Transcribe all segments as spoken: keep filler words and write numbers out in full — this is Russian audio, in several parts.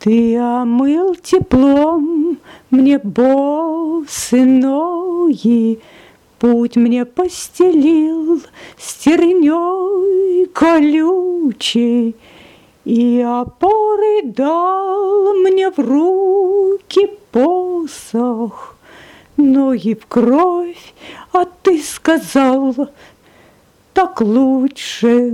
Ты омыл теплом мне босые ноги, путь мне постелил стерней колючей, и опоры дал мне в руки посох, ноги в кровь, а ты сказал, так лучше.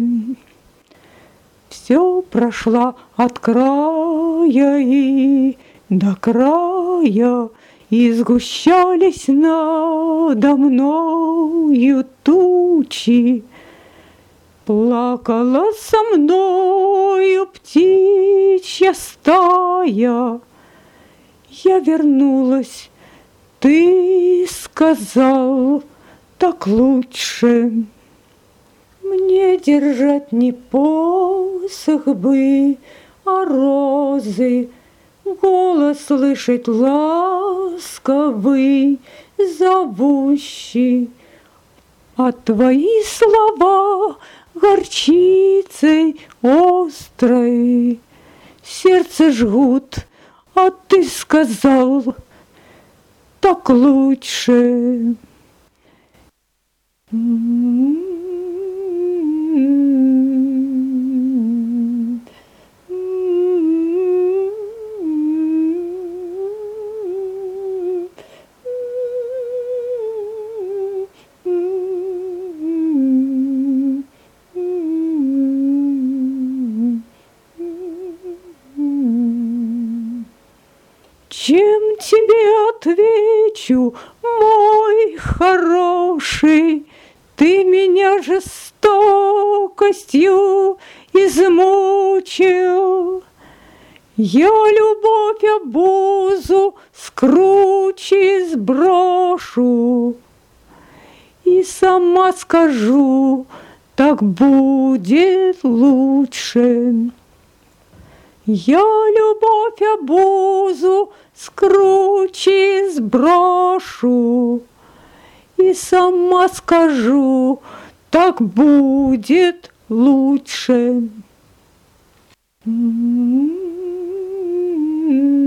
Все прошла от края и до края, и сгущались надо мною тучи. Плакала со мною птичья стая. Я вернулась, ты сказал, так лучше. Мне держать не посох бы, а розы, голос слышать ласковый, зовущий. А твои слова горчицей острой сердце жгут, а ты сказал, так лучше. Чем тебе отвечу, мой хороший? Ты меня жестокостью измучил. Я любовь обузу с кручи сброшу и сама скажу, так будет лучше. Я любовь обузу с кручи сброшу и сама скажу, так будет лучше.